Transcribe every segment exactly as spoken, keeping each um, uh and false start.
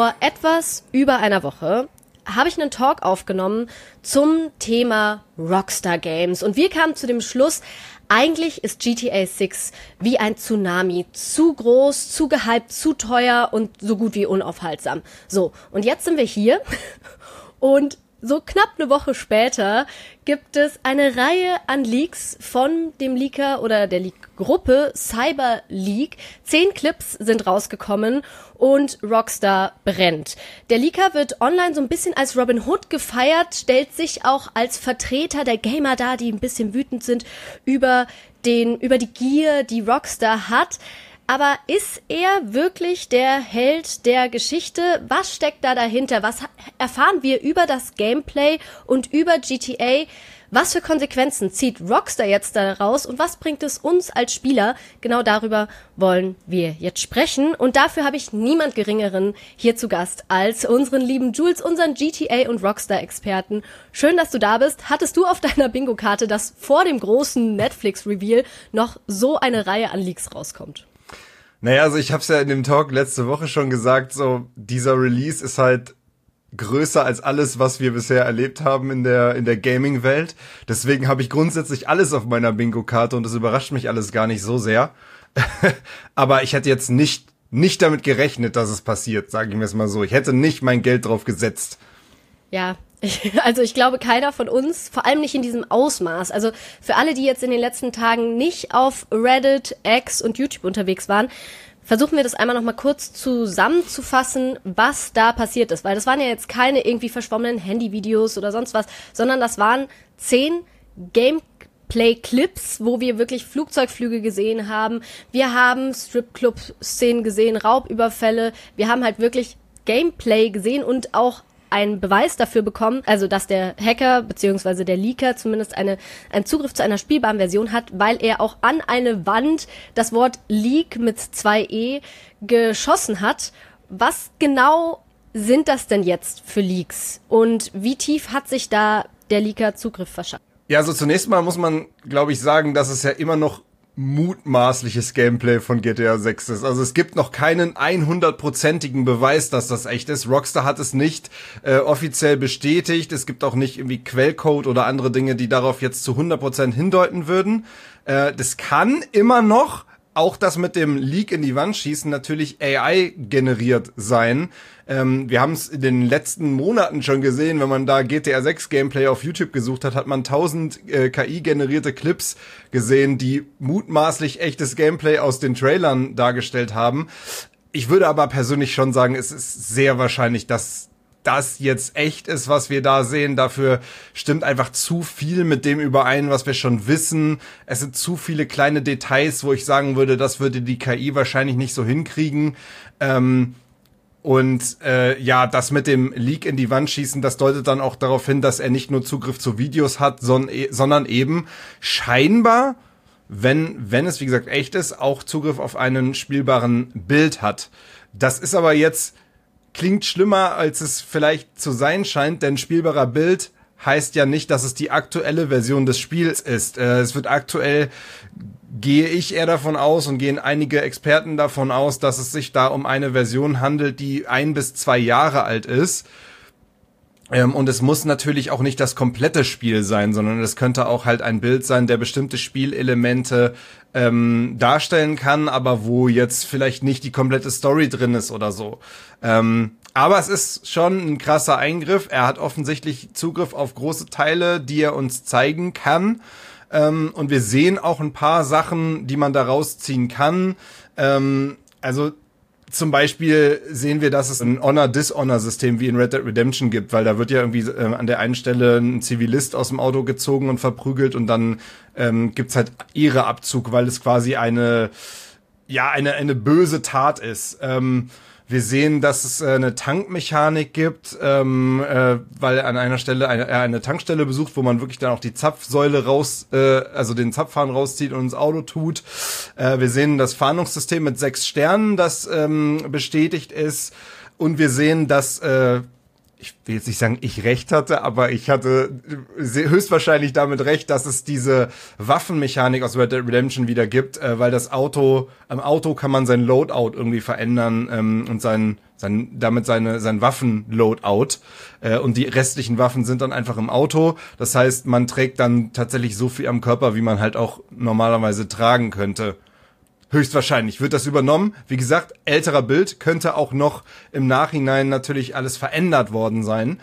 Vor etwas über einer Woche habe ich einen Talk aufgenommen zum Thema Rockstar Games. Und wir kamen zu dem Schluss, eigentlich ist G T A sechs wie ein Tsunami. Zu groß, zu gehypt, zu teuer und so gut wie unaufhaltsam. So, und jetzt sind wir hier und so knapp eine Woche später gibt es eine Reihe an Leaks von dem Leaker oder der Leak-Gruppe Cyber Leak. Zehn Clips sind rausgekommen und Rockstar brennt. Der Leaker wird online so ein bisschen als Robin Hood gefeiert, stellt sich auch als Vertreter der Gamer dar, die ein bisschen wütend sind über den, über die Gier, die Rockstar hat. Aber ist er wirklich der Held der Geschichte? Was steckt da dahinter? Was erfahren wir über das Gameplay und über G T A? Was für Konsequenzen zieht Rockstar jetzt daraus und was bringt es uns als Spieler? Genau darüber wollen wir jetzt sprechen. Und dafür habe ich niemand Geringeren hier zu Gast als unseren lieben Jules, unseren G T A- und Rockstar-Experten. Schön, dass du da bist. Hattest du auf deiner Bingo-Karte, dass vor dem großen Netflix-Reveal noch so eine Reihe an Leaks rauskommt? Naja, also ich hab's ja in dem Talk letzte Woche schon gesagt, so dieser Release ist halt größer als alles, was wir bisher erlebt haben in der in der Gaming-Welt. Deswegen habe ich grundsätzlich alles auf meiner Bingo-Karte und das überrascht mich alles gar nicht so sehr. Aber ich hätte jetzt nicht nicht damit gerechnet, dass es passiert, sage ich mir es mal so. Ich hätte nicht mein Geld drauf gesetzt. Ja, also ich glaube, keiner von uns, vor allem nicht in diesem Ausmaß. Also für alle, die jetzt in den letzten Tagen nicht auf Reddit, X und YouTube unterwegs waren, versuchen wir das einmal noch mal kurz zusammenzufassen, was da passiert ist. Weil das waren ja jetzt keine irgendwie verschwommenen Handyvideos oder sonst was, sondern das waren zehn Gameplay-Clips, wo wir wirklich Flugzeugflüge gesehen haben. Wir haben Stripclub-Szenen gesehen, Raubüberfälle. Wir haben halt wirklich Gameplay gesehen und auch einen Beweis dafür bekommen, also dass der Hacker bzw. der Leaker zumindest eine einen Zugriff zu einer spielbaren Version hat, weil er auch an eine Wand das Wort Leak mit zwei E geschossen hat. Was genau sind das denn jetzt für Leaks und wie tief hat sich da der Leaker Zugriff verschafft? Ja, also zunächst mal muss man, glaube ich, sagen, dass es ja immer noch mutmaßliches Gameplay von G T A sechs ist. Also es gibt noch keinen hundertprozentigen Beweis, dass das echt ist. Rockstar hat es nicht äh, offiziell bestätigt. Es gibt auch nicht irgendwie Quellcode oder andere Dinge, die darauf jetzt zu hundert Prozent hindeuten würden. Äh, das kann immer noch, auch das mit dem Leak in die Wand schießen, natürlich A I generiert sein. Ähm, wir haben es in den letzten Monaten schon gesehen, wenn man da G T A sechs Gameplay auf YouTube gesucht hat, hat man tausend äh, K I-generierte Clips gesehen, die mutmaßlich echtes Gameplay aus den Trailern dargestellt haben. Ich würde aber persönlich schon sagen, es ist sehr wahrscheinlich, dass das jetzt echt ist, was wir da sehen. Dafür stimmt einfach zu viel mit dem überein, was wir schon wissen. Es sind zu viele kleine Details, wo ich sagen würde, das würde die K I wahrscheinlich nicht so hinkriegen. Ähm, und äh, ja, das mit dem Leak in die Wand schießen, das deutet dann auch darauf hin, dass er nicht nur Zugriff zu Videos hat, son- sondern eben scheinbar, wenn wenn es wie gesagt echt ist, auch Zugriff auf einen spielbaren Bild hat. Das ist aber jetzt klingt schlimmer, als es vielleicht zu sein scheint, denn spielbarer Bild heißt ja nicht, dass es die aktuelle Version des Spiels ist. Äh, es wird aktuell, gehe ich eher davon aus und gehen einige Experten davon aus, dass es sich da um eine Version handelt, die ein bis zwei Jahre alt ist. Ähm, und es muss natürlich auch nicht das komplette Spiel sein, sondern es könnte auch halt ein Bild sein, der bestimmte Spielelemente ähm, darstellen kann, aber wo jetzt vielleicht nicht die komplette Story drin ist oder so. Ähm, aber es ist schon ein krasser Eingriff. Er hat offensichtlich Zugriff auf große Teile, die er uns zeigen kann. Ähm, und wir sehen auch ein paar Sachen, die man da rausziehen kann. Ähm, also zum Beispiel sehen wir, dass es ein Honor-Dishonor-System wie in Red Dead Redemption gibt, weil da wird ja irgendwie äh, an der einen Stelle ein Zivilist aus dem Auto gezogen und verprügelt und dann ähm, gibt's halt Ehreabzug, weil es quasi eine, ja, eine eine böse Tat ist. Ähm, wir sehen, dass es äh, eine Tankmechanik gibt, ähm, äh, weil an einer Stelle eine, er eine Tankstelle besucht, wo man wirklich dann auch die Zapfsäule raus, äh, also den Zapfhahn rauszieht und ins Auto tut. Äh, wir sehen das Fahndungssystem mit sechs Sternen, das ähm, bestätigt ist. Und wir sehen, dass, äh, ich will jetzt nicht sagen, ich recht hatte, aber ich hatte höchstwahrscheinlich damit recht, dass es diese Waffenmechanik aus Red Dead Redemption wieder gibt, äh, weil das Auto, am Auto kann man sein Loadout irgendwie verändern ähm, und sein sein, damit seine, sein Waffen-Loadout. Äh, und die restlichen Waffen sind dann einfach im Auto. Das heißt, man trägt dann tatsächlich so viel am Körper, wie man halt auch normalerweise tragen könnte. Höchstwahrscheinlich wird das übernommen. Wie gesagt, älterer Bild, könnte auch noch im Nachhinein natürlich alles verändert worden sein.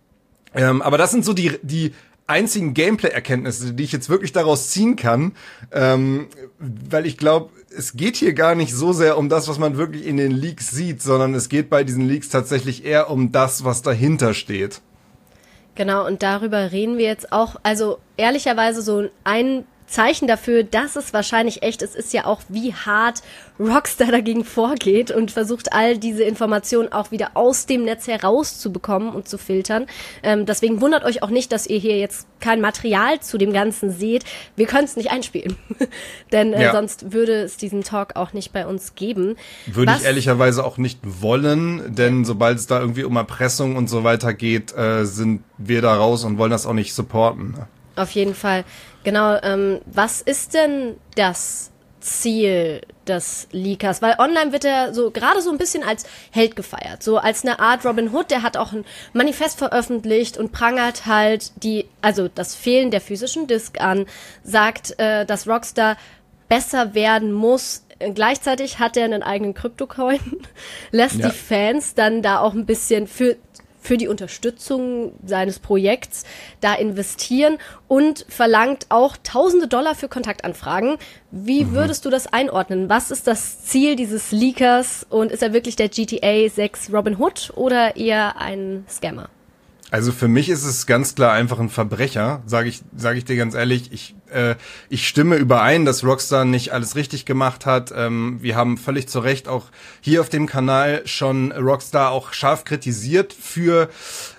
Ähm, aber das sind so die, die einzigen Gameplay-Erkenntnisse, die ich jetzt wirklich daraus ziehen kann, ähm, weil ich glaube, es geht hier gar nicht so sehr um das, was man wirklich in den Leaks sieht, sondern es geht bei diesen Leaks tatsächlich eher um das, was dahinter steht. Genau, und darüber reden wir jetzt auch, also ehrlicherweise so ein Zeichen dafür, dass es wahrscheinlich echt ist, ist ja auch, wie hart Rockstar dagegen vorgeht und versucht, all diese Informationen auch wieder aus dem Netz herauszubekommen und zu filtern. Ähm, deswegen wundert euch auch nicht, dass ihr hier jetzt kein Material zu dem Ganzen seht. Wir können es nicht einspielen, denn äh, ja. sonst würde es diesen Talk auch nicht bei uns geben. Würde Was, ich ehrlicherweise auch nicht wollen, denn sobald es da irgendwie um Erpressung und so weiter geht, äh, sind wir da raus und wollen das auch nicht supporten. Ne? Auf jeden Fall. Genau, ähm, was ist denn das Ziel des Leakers? Weil online wird er so gerade so ein bisschen als Held gefeiert, so als eine Art Robin Hood. Der hat auch ein Manifest veröffentlicht und prangert halt die, also das Fehlen der physischen Disk an, sagt, äh, dass Rockstar besser werden muss. Gleichzeitig hat er einen eigenen Kryptocoin, lässt ja. die Fans dann da auch ein bisschen für für die Unterstützung seines Projekts da investieren und verlangt auch tausende Dollar für Kontaktanfragen. Wie mhm. würdest du das einordnen? Was ist das Ziel dieses Leakers und ist er wirklich der G T A sechs Robin Hood oder eher ein Scammer? Also für mich ist es ganz klar einfach ein Verbrecher, sage ich, sage ich dir ganz ehrlich. Ich, äh, ich stimme überein, dass Rockstar nicht alles richtig gemacht hat. Ähm, wir haben völlig zu Recht auch hier auf dem Kanal schon Rockstar auch scharf kritisiert für,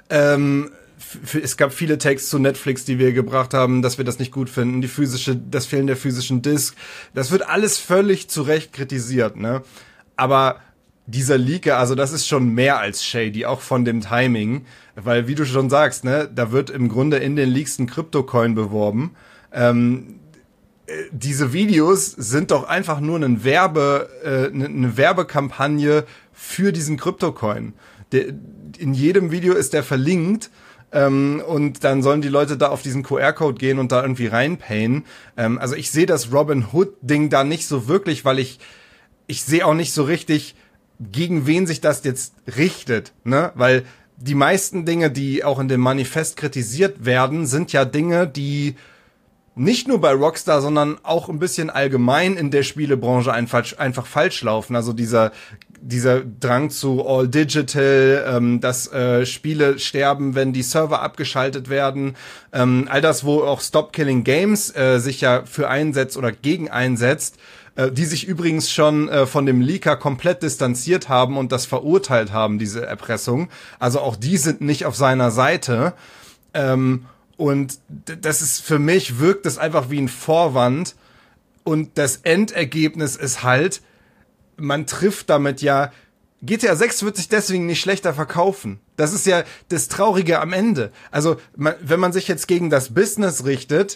ähm, für es gab viele Takes zu Netflix, die wir gebracht haben, dass wir das nicht gut finden. Die physische, das Fehlen der physischen Disk, das wird alles völlig zu Recht kritisiert, ne? Aber dieser Leaker, also das ist schon mehr als shady, auch von dem Timing, weil wie du schon sagst, ne, da wird im Grunde in den Leaks ein Kryptocoin beworben. Ähm, äh, diese Videos sind doch einfach nur eine Werbe, äh, eine Werbekampagne für diesen Kryptocoin. Der, in jedem Video ist der verlinkt. Ähm, und dann sollen die Leute da auf diesen Q R-Code gehen und da irgendwie reinpayen. Ähm, also ich sehe das Robin Hood-Ding da nicht so wirklich, weil ich ich sehe auch nicht so richtig, gegen wen sich das jetzt richtet, ne? Weil die meisten Dinge, die auch in dem Manifest kritisiert werden, sind ja Dinge, die nicht nur bei Rockstar, sondern auch ein bisschen allgemein in der Spielebranche einfach, einfach falsch laufen. Also dieser dieser Drang zu All Digital, ähm, dass äh, Spiele sterben, wenn die Server abgeschaltet werden. Ähm, all das, wo auch Stop Killing Games äh, sich ja für einsetzt oder gegen einsetzt, äh, die sich übrigens schon äh, von dem Leaker komplett distanziert haben und das verurteilt haben, diese Erpressung. Also auch die sind nicht auf seiner Seite. Ähm, und d- das ist für mich, wirkt es einfach wie ein Vorwand. Und das Endergebnis ist halt, man trifft damit ja, G T A sechs wird sich deswegen nicht schlechter verkaufen. Das ist ja das Traurige am Ende. Also, man, wenn man sich jetzt gegen das Business richtet,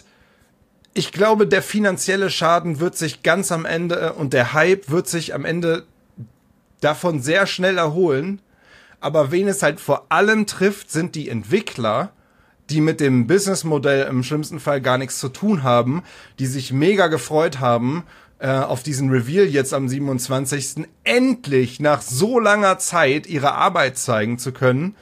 ich glaube, der finanzielle Schaden wird sich ganz am Ende und der Hype wird sich am Ende davon sehr schnell erholen. Aber wen es halt vor allem trifft, sind die Entwickler, die mit dem Businessmodell im schlimmsten Fall gar nichts zu tun haben, die sich mega gefreut haben, auf diesen Reveal jetzt am siebenundzwanzigsten endlich nach so langer Zeit ihre Arbeit zeigen zu können.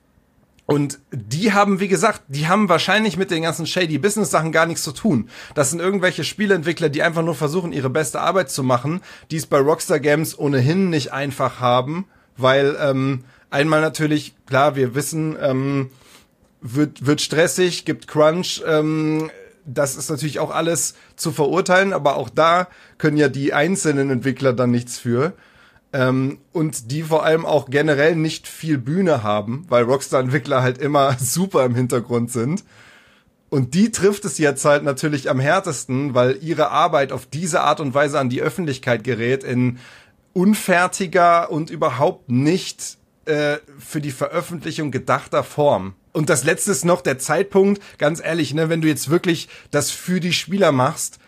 Und die haben, wie gesagt, die haben wahrscheinlich mit den ganzen shady Business-Sachen gar nichts zu tun. Das sind irgendwelche Spieleentwickler, die einfach nur versuchen, ihre beste Arbeit zu machen, die es bei Rockstar Games ohnehin nicht einfach haben, weil ähm, einmal natürlich, klar, wir wissen, ähm, wird wird stressig, gibt Crunch, ähm, das ist natürlich auch alles zu verurteilen, aber auch da können ja die einzelnen Entwickler dann nichts für. Ähm, und die vor allem auch generell nicht viel Bühne haben, weil Rockstar-Entwickler halt immer super im Hintergrund sind. Und die trifft es jetzt halt natürlich am härtesten, weil ihre Arbeit auf diese Art und Weise an die Öffentlichkeit gerät, in unfertiger und überhaupt nicht äh, für die Veröffentlichung gedachter Form. Und das Letzte ist noch der Zeitpunkt, ganz ehrlich, ne, wenn du jetzt wirklich das für die Spieler machst,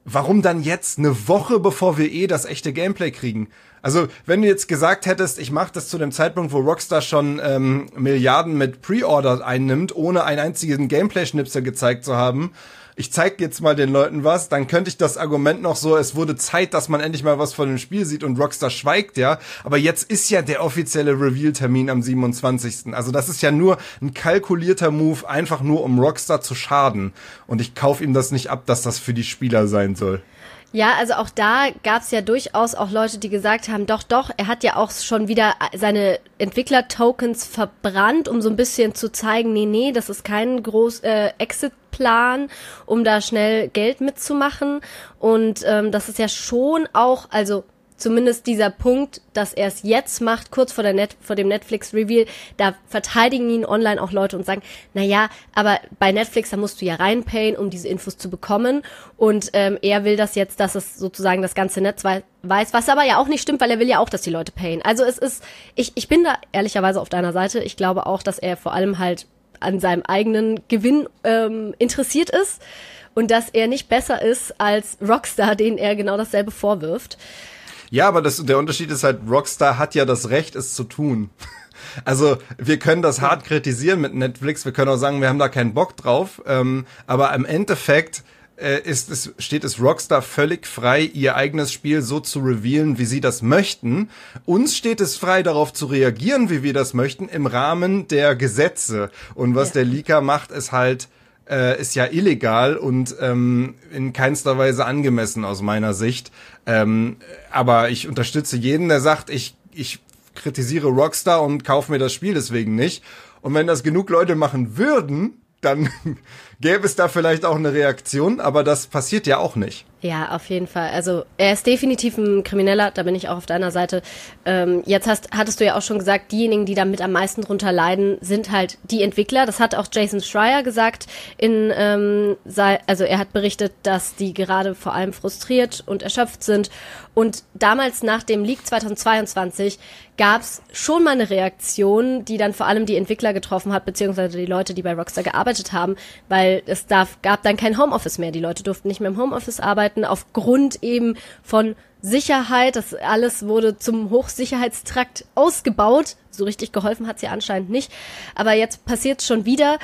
warum dann jetzt eine Woche, bevor wir eh das echte Gameplay kriegen? Also, wenn du jetzt gesagt hättest, ich mache das zu dem Zeitpunkt, wo Rockstar schon ähm, Milliarden mit Pre-Order einnimmt, ohne einen einzigen Gameplay-Schnipsel gezeigt zu haben, ich zeig jetzt mal den Leuten was, dann könnte ich das Argument noch so, es wurde Zeit, dass man endlich mal was von dem Spiel sieht und Rockstar schweigt, ja. Aber jetzt ist ja der offizielle Reveal-Termin am siebenundzwanzigsten Also das ist ja nur ein kalkulierter Move, einfach nur um Rockstar zu schaden. Und ich kaufe ihm das nicht ab, dass das für die Spieler sein soll. Ja, also auch da gab's ja durchaus auch Leute, die gesagt haben, doch, doch, er hat ja auch schon wieder seine Entwickler-Tokens verbrannt, um so ein bisschen zu zeigen, nee, nee, das ist kein groß äh, Exit-Plan, um da schnell Geld mitzumachen. Und ähm, das ist ja schon auch, also zumindest dieser Punkt, dass er es jetzt macht, kurz vor der Net- vor dem Netflix-Reveal, da verteidigen ihn online auch Leute und sagen, na ja, aber bei Netflix, da musst du ja reinpayen, um diese Infos zu bekommen. Und ähm, er will das jetzt, dass es sozusagen das ganze Netz wei- weiß, was aber ja auch nicht stimmt, weil er will ja auch, dass die Leute payen. Also es ist, ich, ich bin da ehrlicherweise auf deiner Seite. Ich glaube auch, dass er vor allem halt an seinem eigenen Gewinn ähm, interessiert ist und dass er nicht besser ist als Rockstar, denen er genau dasselbe vorwirft. Ja, aber das, der Unterschied ist halt, Rockstar hat ja das Recht, es zu tun. Also wir können das hart kritisieren mit Netflix, wir können auch sagen, wir haben da keinen Bock drauf, ähm, aber im Endeffekt äh, ist es, steht es Rockstar völlig frei, ihr eigenes Spiel so zu revealen, wie sie das möchten. Uns steht es frei, darauf zu reagieren, wie wir das möchten, im Rahmen der Gesetze. Und was ja. der Leaker macht, ist halt Äh, ist ja illegal und ähm, in keinster Weise angemessen aus meiner Sicht. Ähm, aber ich unterstütze jeden, der sagt, ich ich kritisiere Rockstar und kaufe mir das Spiel deswegen nicht. Und wenn das genug Leute machen würden, dann gäbe es da vielleicht auch eine Reaktion, aber das passiert ja auch nicht. Ja, auf jeden Fall. Also er ist definitiv ein Krimineller, da bin ich auch auf deiner Seite. Ähm, jetzt hast, hattest du ja auch schon gesagt, diejenigen, die damit am meisten drunter leiden, sind halt die Entwickler. Das hat auch Jason Schreier gesagt. In, ähm, sei, also er hat berichtet, dass die gerade vor allem frustriert und erschöpft sind. Und damals nach dem Leak zweitausendzweiundzwanzig gab's schon mal eine Reaktion, die dann vor allem die Entwickler getroffen hat, beziehungsweise die Leute, die bei Rockstar gearbeitet haben, weil es darf, gab dann kein Homeoffice mehr. Die Leute durften nicht mehr im Homeoffice arbeiten, aufgrund eben von Sicherheit. Das alles wurde zum Hochsicherheitstrakt ausgebaut. So richtig geholfen hat's ja anscheinend nicht. Aber jetzt passiert's schon wieder.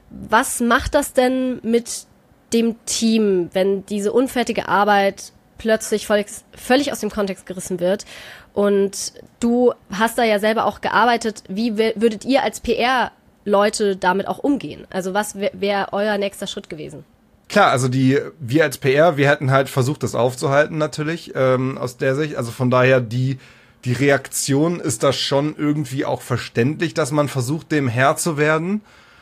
Was macht das denn mit dem Team, wenn diese unfertige Arbeit plötzlich völlig, völlig aus dem Kontext gerissen wird? Und du hast da ja selber auch gearbeitet. Wie w- würdet ihr als P R-Leute damit auch umgehen? Also was wäre wär euer nächster Schritt gewesen? Klar, also die, wir als P R, wir hätten halt versucht, das aufzuhalten natürlich, ähm, aus der Sicht. Also von daher, die, die Reaktion ist da schon irgendwie auch verständlich, dass man versucht, dem Herr zu werden.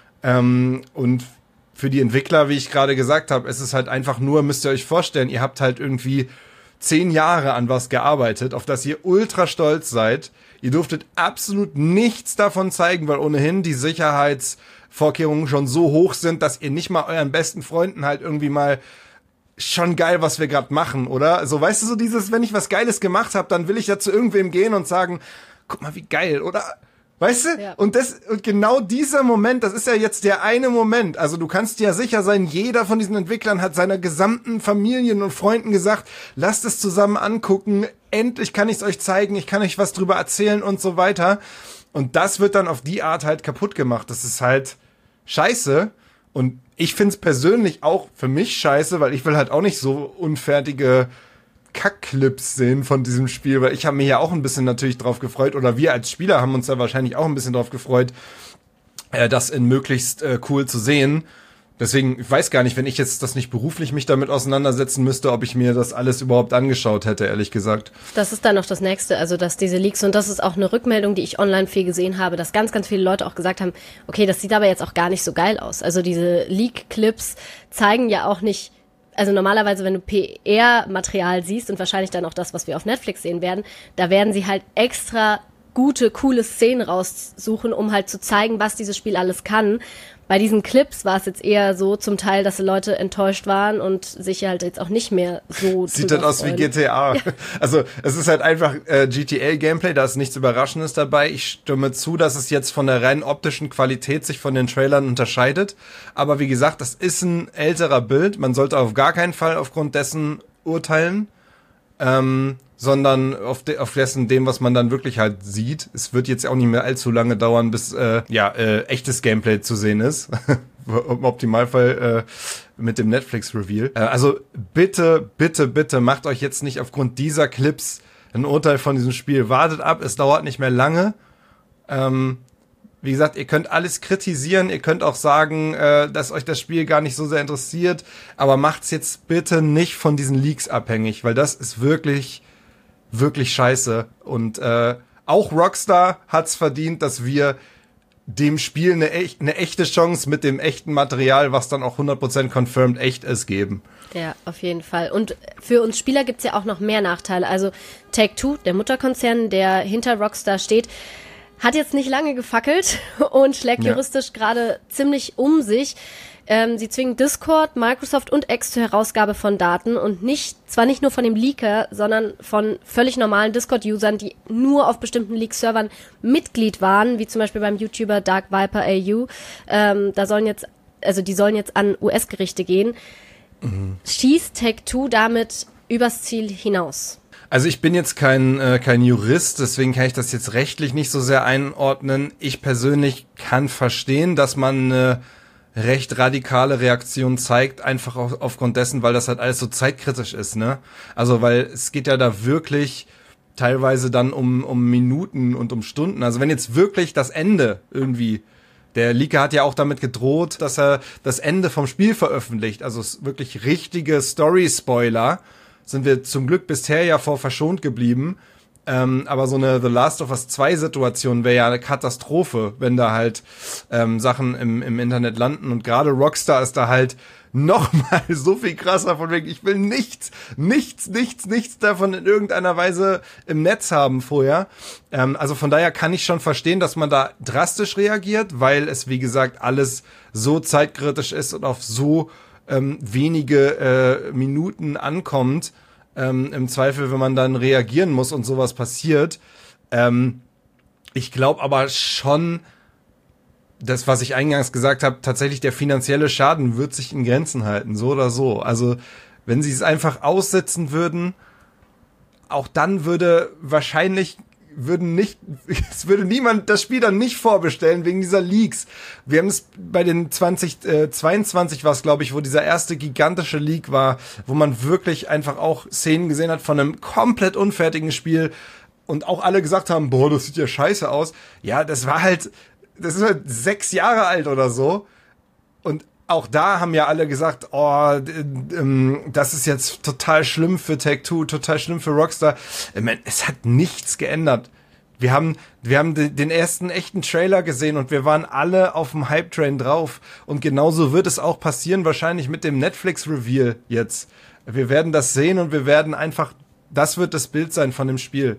Ähm, und für die Entwickler, wie ich gerade gesagt habe, ist es halt einfach nur, müsst ihr euch vorstellen, ihr habt halt irgendwie zehn Jahre an was gearbeitet, auf das ihr ultra stolz seid. Ihr durftet absolut nichts davon zeigen, weil ohnehin die Sicherheitsvorkehrungen schon so hoch sind, dass ihr nicht mal euren besten Freunden halt irgendwie mal schon geil, was wir gerade machen, oder? So, weißt du, so dieses, wenn ich was Geiles gemacht habe, dann will ich ja zu irgendwem gehen und sagen, guck mal, wie geil, oder? Weißt du? Ja. Und das, und genau dieser Moment, das ist ja jetzt der eine Moment. Also du kannst dir ja sicher sein, jeder von diesen Entwicklern hat seiner gesamten Familien und Freunden gesagt, lasst es zusammen angucken, endlich kann ich es euch zeigen, ich kann euch was drüber erzählen und so weiter. Und das wird dann auf die Art halt kaputt gemacht. Das ist halt scheiße. Und ich find's persönlich auch für mich scheiße, weil ich will halt auch nicht so unfertige Kackclips sehen von diesem Spiel, weil ich habe mir ja auch ein bisschen natürlich drauf gefreut, oder wir als Spieler haben uns ja wahrscheinlich auch ein bisschen drauf gefreut, äh, das in möglichst äh, cool zu sehen. Deswegen, ich weiß gar nicht, wenn ich jetzt das nicht beruflich mich damit auseinandersetzen müsste, ob ich mir das alles überhaupt angeschaut hätte, ehrlich gesagt. Das ist dann noch das Nächste, also dass diese Leaks, und das ist auch eine Rückmeldung, die ich online viel gesehen habe, dass ganz, ganz viele Leute auch gesagt haben, okay, das sieht aber jetzt auch gar nicht so geil aus. Also diese Leak-Clips zeigen ja auch nicht, also normalerweise, wenn du P R-Material siehst und wahrscheinlich dann auch das, was wir auf Netflix sehen werden, da werden sie halt extra gute, coole Szenen raussuchen, um halt zu zeigen, was dieses Spiel alles kann. bei diesen Clips war es jetzt eher so zum Teil, dass die Leute enttäuscht waren und sich halt jetzt auch nicht mehr so sieht halt aus wie G T A. Ja. Also es ist halt einfach äh, G T A-Gameplay, da ist nichts Überraschendes dabei. Ich stimme zu, dass es jetzt von der rein optischen Qualität sich von den Trailern unterscheidet. Aber wie gesagt, das ist ein älterer Bild. Man sollte auf gar keinen Fall aufgrund dessen urteilen. Ähm, sondern auf, de- auf dessen dem, was man dann wirklich halt sieht. Es wird jetzt auch nicht mehr allzu lange dauern, bis äh, ja äh, echtes Gameplay zu sehen ist. Im Optimalfall äh, mit dem Netflix-Reveal. Äh, also bitte, bitte, bitte macht euch jetzt nicht aufgrund dieser Clips ein Urteil von diesem Spiel. Wartet ab, es dauert nicht mehr lange. Ähm, Wie gesagt, ihr könnt alles kritisieren, ihr könnt auch sagen, äh, dass euch das Spiel gar nicht so sehr interessiert, aber macht's jetzt bitte nicht von diesen Leaks abhängig, weil das ist wirklich, wirklich scheiße. Und äh, auch Rockstar hat's verdient, dass wir dem Spiel eine, echt, eine echte Chance mit dem echten Material, was dann auch hundert Prozent confirmed echt ist, geben. Ja, auf jeden Fall. Und für uns Spieler gibt's ja auch noch mehr Nachteile. Also Take-Two, der Mutterkonzern, der hinter Rockstar steht, hat jetzt nicht lange gefackelt und schlägt Ja. juristisch gerade ziemlich um sich. Ähm, sie zwingen Discord, Microsoft und X zur Herausgabe von Daten und nicht, zwar nicht nur von dem Leaker, sondern von völlig normalen Discord-Usern, die nur auf bestimmten Leak-Servern Mitglied waren, wie zum Beispiel beim YouTuber Dark Viper A U. Ähm, da sollen jetzt, also die sollen jetzt an U S-Gerichte gehen. Mhm. Schießt Take-Two damit übers Ziel hinaus? Also ich bin jetzt kein äh, kein Jurist, deswegen kann ich das jetzt rechtlich nicht so sehr einordnen. Ich persönlich kann verstehen, dass man eine recht radikale Reaktion zeigt, einfach auf, aufgrund dessen, weil das halt alles so zeitkritisch ist, ne? Also weil es geht ja da wirklich teilweise dann um um Minuten und um Stunden. Also wenn jetzt wirklich das Ende irgendwie, der Leaker hat ja auch damit gedroht, dass er das Ende vom Spiel veröffentlicht, also wirklich richtige Story-Spoiler, sind wir zum Glück bisher ja vor verschont geblieben. Ähm, aber so eine The Last of Us zwei Situation wäre ja eine Katastrophe, wenn da halt ähm, Sachen im, im Internet landen. Und gerade Rockstar ist da halt noch mal so viel krasser von wegen, ich will nichts, nichts, nichts, nichts davon in irgendeiner Weise im Netz haben vorher. Ähm, also von daher kann ich schon verstehen, dass man da drastisch reagiert, weil es, wie gesagt, alles so zeitkritisch ist und auf so Ähm, wenige äh, Minuten ankommt, ähm, im Zweifel, wenn man dann reagieren muss und sowas passiert. Ähm, ich glaube aber schon, das, was ich eingangs gesagt habe, tatsächlich der finanzielle Schaden wird sich in Grenzen halten, so oder so. Also wenn sie es einfach aussitzen würden, auch dann würde wahrscheinlich würden nicht, es würde niemand das Spiel dann nicht vorbestellen wegen dieser Leaks. Wir haben es bei den zwanzig zweiundzwanzig war es, glaube ich, wo dieser erste gigantische Leak war, wo man wirklich einfach auch Szenen gesehen hat von einem komplett unfertigen Spiel und auch alle gesagt haben, boah, das sieht ja scheiße aus. Ja, das war halt, das ist halt sechs Jahre alt oder so. Und auch da haben ja alle gesagt, oh, das ist jetzt total schlimm für Take-Two, total schlimm für Rockstar. Ich meine, es hat nichts geändert. Wir haben, wir haben den ersten echten Trailer gesehen und wir waren alle auf dem Hype-Train drauf. Und genauso wird es auch passieren, wahrscheinlich mit dem Netflix-Reveal jetzt. Wir werden das sehen und wir werden einfach, das wird das Bild sein von dem Spiel.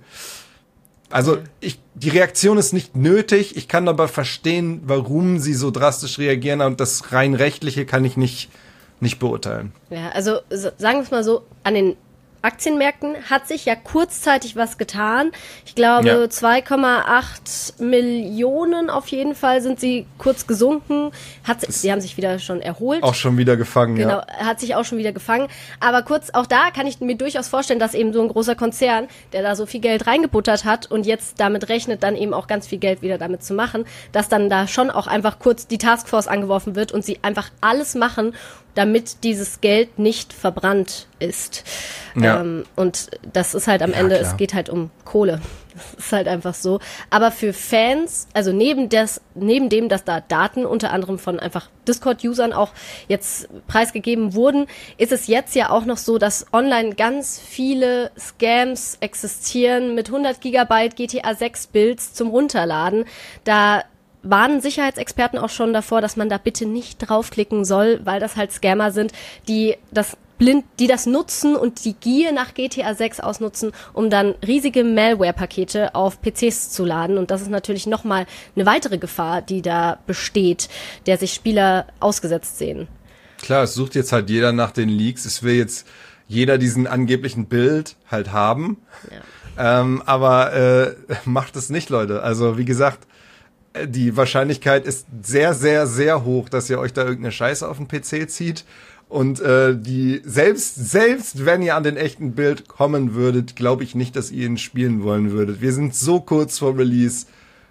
Also ich, die Reaktion ist nicht nötig, ich kann aber verstehen, warum sie so drastisch reagieren und das rein rechtliche kann ich nicht, nicht beurteilen. Ja, also so, sagen wir es mal so, an den Aktienmärkten hat sich ja kurzzeitig was getan. Ich glaube, ja. zwei Komma acht Millionen auf jeden Fall sind sie kurz gesunken. Hat, sie haben sich wieder schon erholt. Auch schon wieder gefangen, genau, ja. Genau, hat sich auch schon wieder gefangen. Aber kurz, auch da kann ich mir durchaus vorstellen, dass eben so ein großer Konzern, der da so viel Geld reingebuttert hat und jetzt damit rechnet, dann eben auch ganz viel Geld wieder damit zu machen, dass dann da schon auch einfach kurz die Taskforce angeworfen wird und sie einfach alles machen, damit dieses Geld nicht verbrannt ist. Ja. Ähm, und das ist halt am Ja, Ende, klar. es geht halt um Kohle. Das ist halt einfach so. Aber für Fans, also neben des, neben dem, dass da Daten unter anderem von einfach Discord-Usern auch jetzt preisgegeben wurden, ist es jetzt ja auch noch so, dass online ganz viele Scams existieren mit hundert Gigabyte G T A sechs Builds zum Runterladen. Da warnen Sicherheitsexperten auch schon davor, dass man da bitte nicht draufklicken soll, weil das halt Scammer sind, die das blind, die das nutzen und die Gier nach G T A sechs ausnutzen, um dann riesige Malware-Pakete auf P Cs zu laden. Und das ist natürlich nochmal eine weitere Gefahr, die da besteht, der sich Spieler ausgesetzt sehen. Klar, es sucht jetzt halt jeder nach den Leaks. Es will jetzt jeder diesen angeblichen Bild halt haben. Ja. Ähm, aber äh, macht es nicht, Leute. Also wie gesagt, die Wahrscheinlichkeit ist sehr, sehr, sehr hoch, dass ihr euch da irgendeine Scheiße auf den P C zieht. Und äh, die selbst selbst wenn ihr an den echten Bild kommen würdet, glaube ich nicht, dass ihr ihn spielen wollen würdet. Wir sind so kurz vor Release.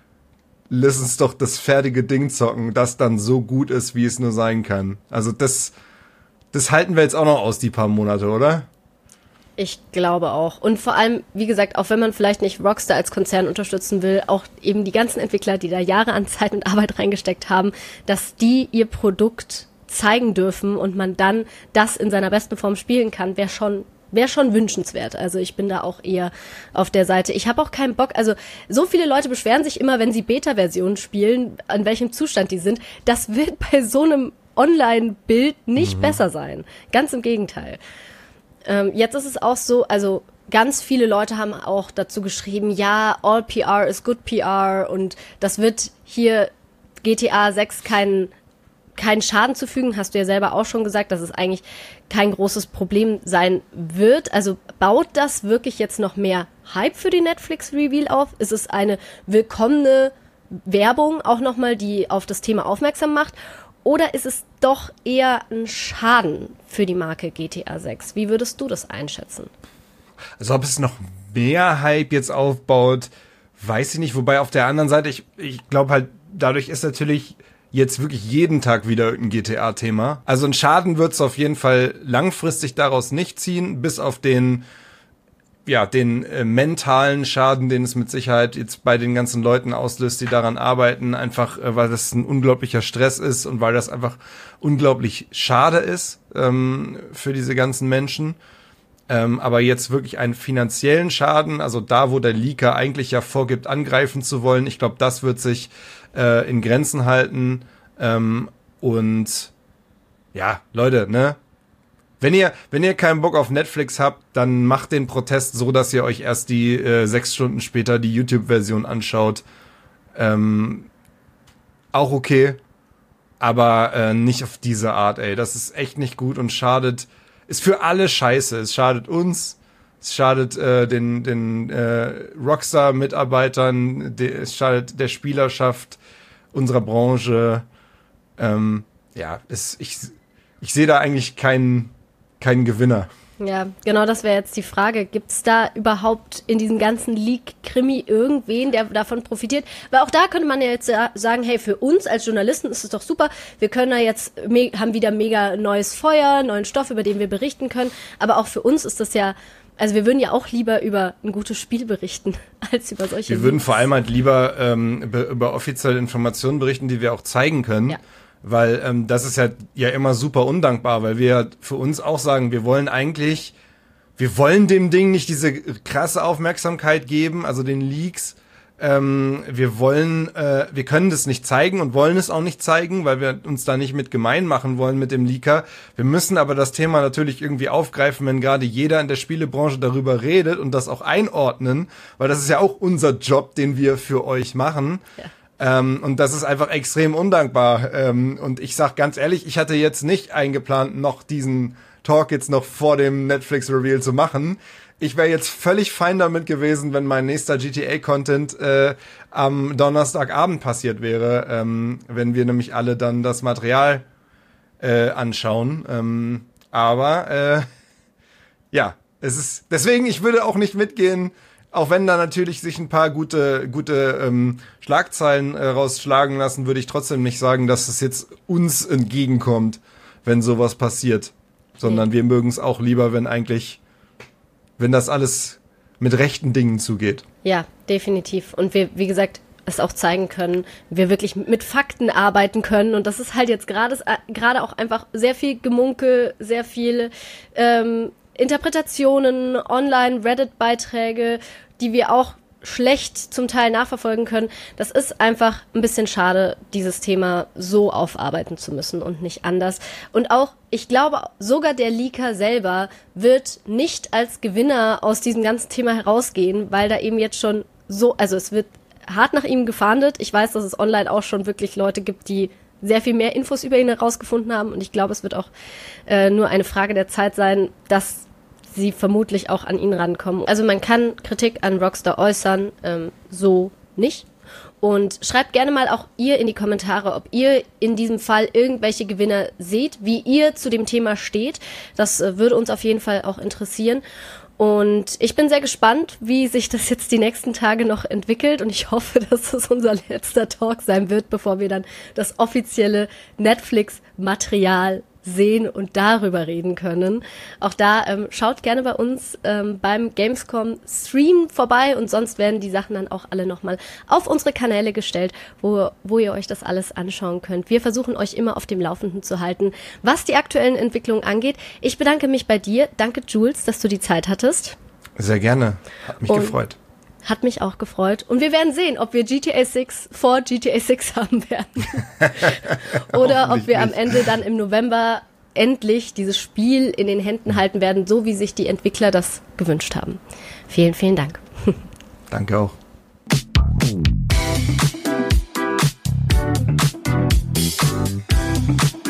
Lass uns doch das fertige Ding zocken, das dann so gut ist, wie es nur sein kann. Also das das halten wir jetzt auch noch aus, die paar Monate, oder? Ich glaube auch. Und vor allem, wie gesagt, auch wenn man vielleicht nicht Rockstar als Konzern unterstützen will, auch eben die ganzen Entwickler, die da Jahre an Zeit und Arbeit reingesteckt haben, dass die ihr Produkt zeigen dürfen und man dann das in seiner besten Form spielen kann, wäre schon wäre schon wünschenswert. Also ich bin da auch eher auf der Seite. Ich habe auch keinen Bock, also so viele Leute beschweren sich immer, wenn sie Beta-Versionen spielen, an welchem Zustand die sind. Das wird bei so einem Online-Bild nicht mhm. besser sein. Ganz im Gegenteil. Ähm, jetzt ist es auch so, also ganz viele Leute haben auch dazu geschrieben, ja, all P R is good P R und das wird hier G T A sechs keinen keinen Schaden zufügen, hast du ja selber auch schon gesagt, dass es eigentlich kein großes Problem sein wird. Also baut das wirklich jetzt noch mehr Hype für die Netflix-Reveal auf? Ist es eine willkommene Werbung auch nochmal, die auf das Thema aufmerksam macht? Oder ist es doch eher ein Schaden für die Marke G T A sechs? Wie würdest du das einschätzen? Also ob es noch mehr Hype jetzt aufbaut, weiß ich nicht. Wobei auf der anderen Seite, ich, ich glaube halt, dadurch ist natürlich jetzt wirklich jeden Tag wieder ein G T A-Thema. Also ein Schaden wird es auf jeden Fall langfristig daraus nicht ziehen, bis auf den, ja, den äh, mentalen Schaden, den es mit Sicherheit jetzt bei den ganzen Leuten auslöst, die daran arbeiten, einfach, äh, weil das ein unglaublicher Stress ist und weil das einfach unglaublich schade ist ähm, für diese ganzen Menschen. Ähm, aber jetzt wirklich einen finanziellen Schaden, also da, wo der Leaker eigentlich ja vorgibt, angreifen zu wollen, ich glaube, das wird sich äh, in Grenzen halten. Ähm, und ja, Leute, ne? Wenn ihr, wenn ihr keinen Bock auf Netflix habt, dann macht den Protest so, dass ihr euch erst die äh, sechs Stunden später die YouTube-Version anschaut. Ähm, auch okay, aber äh, nicht auf diese Art, ey. Das ist echt nicht gut und schadet, ist für alle scheiße. Es schadet uns, es schadet äh, den, den äh, Rockstar-Mitarbeitern, de, es schadet der Spielerschaft unserer Branche. Ähm, ja, es, ich, ich sehe da eigentlich keinen keinen Gewinner. Ja, genau, das wäre jetzt die Frage. Gibt es da überhaupt in diesem ganzen Leak-Krimi irgendwen, der davon profitiert? Weil auch da könnte man ja jetzt sagen, hey, für uns als Journalisten ist es doch super. Wir können da jetzt, haben wieder mega neues Feuer, neuen Stoff, über den wir berichten können. Aber auch für uns ist das ja, also wir würden ja auch lieber über ein gutes Spiel berichten, als über solche Wir würden Leaks. Vor allem halt lieber ähm, über, über offizielle Informationen berichten, die wir auch zeigen können. Ja. Weil ähm, das ist ja, ja immer super undankbar, weil wir ja für uns auch sagen, wir wollen eigentlich, wir wollen dem Ding nicht diese krasse Aufmerksamkeit geben, also den Leaks. Ähm, wir wollen, äh, wir können das nicht zeigen und wollen es auch nicht zeigen, weil wir uns da nicht mit gemein machen wollen mit dem Leaker. Wir müssen aber das Thema natürlich irgendwie aufgreifen, wenn gerade jeder in der Spielebranche darüber redet und das auch einordnen, weil das ist ja auch unser Job, den wir für euch machen. Ja. Ähm, und das ist einfach extrem undankbar. Ähm, und ich sag ganz ehrlich, ich hatte jetzt nicht eingeplant, noch diesen Talk jetzt noch vor dem Netflix-Reveal zu machen. Ich wäre jetzt völlig fein damit gewesen, wenn mein nächster G T A-Content äh, am Donnerstagabend passiert wäre, ähm, wenn wir nämlich alle dann das Material äh, anschauen. Ähm, aber äh, ja, es ist deswegen, ich würde auch nicht mitgehen, auch wenn da natürlich sich ein paar gute gute ähm, Schlagzeilen äh, rausschlagen lassen, würde ich trotzdem nicht sagen, dass es jetzt uns entgegenkommt, wenn sowas passiert. Sondern okay. Wir mögen es auch lieber, wenn eigentlich, wenn das alles mit rechten Dingen zugeht. Ja, definitiv. Und wir, wie gesagt, es auch zeigen können, wir wirklich mit Fakten arbeiten können. Und das ist halt jetzt gerade gerade auch einfach sehr viel Gemunkel, sehr viel ähm, Interpretationen, Online-Reddit-Beiträge, die wir auch schlecht zum Teil nachverfolgen können. Das ist einfach ein bisschen schade, dieses Thema so aufarbeiten zu müssen und nicht anders. Und auch, ich glaube, sogar der Leaker selber wird nicht als Gewinner aus diesem ganzen Thema herausgehen, weil da eben jetzt schon so, also es wird hart nach ihm gefahndet. Ich weiß, dass es online auch schon wirklich Leute gibt, die sehr viel mehr Infos über ihn herausgefunden haben. Und ich glaube, es wird auch äh, nur eine Frage der Zeit sein, dass sie vermutlich auch an ihn rankommen. Also man kann Kritik an Rockstar äußern, ähm, so nicht. Und schreibt gerne mal auch ihr in die Kommentare, ob ihr in diesem Fall irgendwelche Gewinner seht, wie ihr zu dem Thema steht. Das äh, würde uns auf jeden Fall auch interessieren. Und ich bin sehr gespannt, wie sich das jetzt die nächsten Tage noch entwickelt. Und ich hoffe, dass das unser letzter Talk sein wird, bevor wir dann das offizielle Netflix-Material sehen und darüber reden können. Auch da ähm, schaut gerne bei uns ähm, beim Gamescom-Stream vorbei und sonst werden die Sachen dann auch alle nochmal auf unsere Kanäle gestellt, wo, wo ihr euch das alles anschauen könnt. Wir versuchen euch immer auf dem Laufenden zu halten, was die aktuellen Entwicklungen angeht. Ich bedanke mich bei dir. Danke, Jules, dass du die Zeit hattest. Sehr gerne. Hat mich und gefreut. Hat mich auch gefreut. Und wir werden sehen, ob wir G T A sechs vor G T A sechs haben werden. Oder ob wir am Ende dann im November endlich dieses Spiel in den Händen halten werden, so wie sich die Entwickler das gewünscht haben. Vielen, vielen Dank. Danke auch.